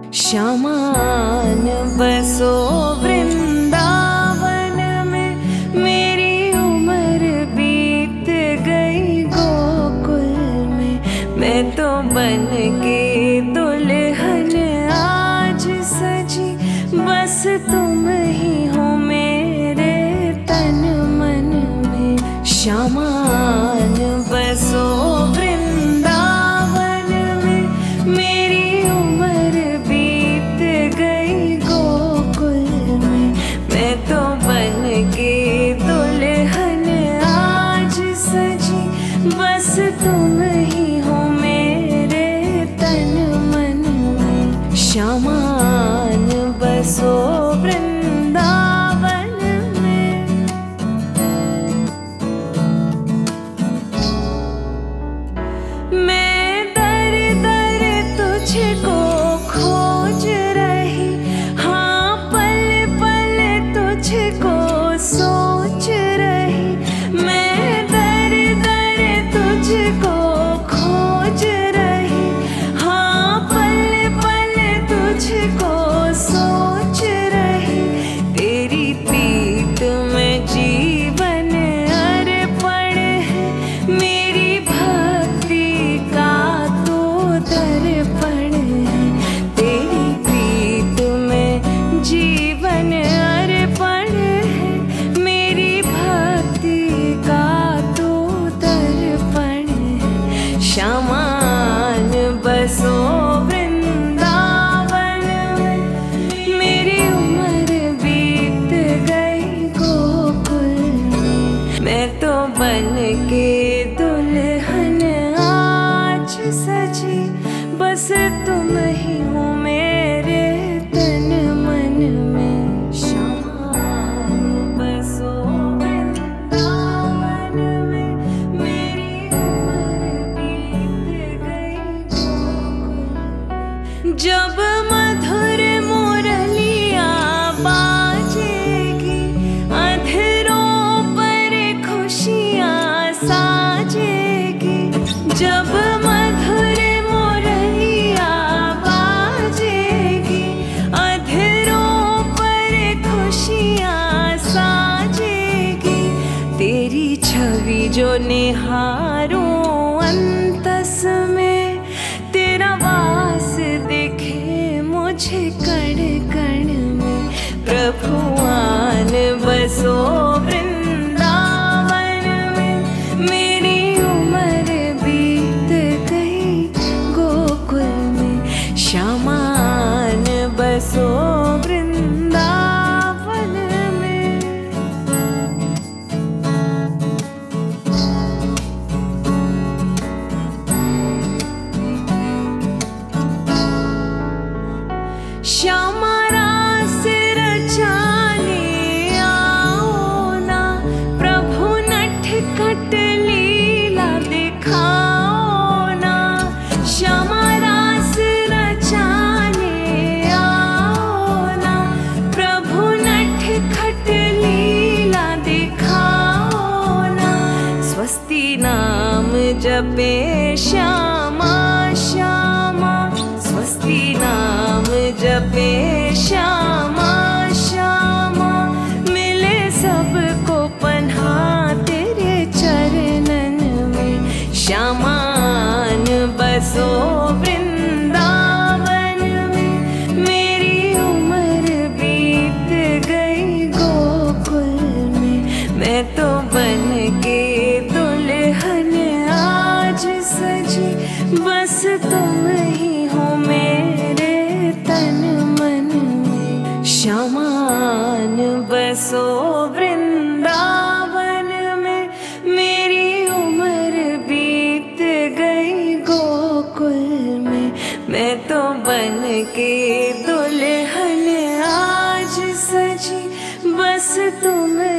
श्यामान बसो वृंदावन में, मेरी उम्र बीत गई गोकुल में। मैं तो बन के दुल्हन आज सजी, बस तुम ही हो मेरे तन मन में। श्यामान बसो वृंदावन में, मेरी उम्र बीत गई गोकुल में। मैं तो बन के दुल्हन आज सजी, बस तुम ही हो मेरे तन मन में। श्यामान बसो वृंदावन में। मैं दर दर तुझको खोज रही, हाँ पल पल तुझको सोच रही। मैं दर दर तुझको खोज रही, हाँ पल पल तुझको सोच रही। तेरी पीठ में जीवन अर्पण है, मेरी भक्ति का तो दर्पण है। तेरी पीठ में जीवन अर्पण है, मेरी भक्ति का तो दर्पण है। श्यामान बसो वृंदावन में, मेरी उम्र बीत गई गोकुल में। मैं तो बन के दुल्हन आज सजी, बस तुम ही हो मेरे तन मन में। श्यामान बसो वृंदावन में, मेरी उम्र बीत गई गोकुल में। जब मधुर मुरलिया बाजेगी, अंधेरों पर खुशियाँ साजेगी। जब मधुर मुरलिया बाजेगी, अंधेरों पर खुशियाँ साजेगी। तेरी छवि जो निहारूं अंतस में, तेरा वास दिखे मुझे कण कण में। प्रभु आन बसो वृंदावन में, मेरी उम्र बीत गई गोकुल में। श्यामान बसो वृंदावन में। श्यामा रास रचाने आओ ना, प्रभु नटखट लीला दिखाओ ना। श्यामा रास रचाने आओ ना, प्रभु नटखट लीला दिखाओ ना। स्वस्ति नाम जपे श्यामा श्यामा, स्वस्ति नाम जपे श्यामा श्यामा। मिले सबको पन्हा तेरे चरणन में। श्यामान बसो वृंदावन में, मेरी उम्र बीत गई गोकुल में। मैं तो बन के दुल्हन आज सजी, बस तुम ही हो मेरे तन मन में। श्यामान बसो वृंदावन में, मेरी उम्र बीत गई गोकुल में। मैं तो बन के दुल्हन आज सजी, बस तुम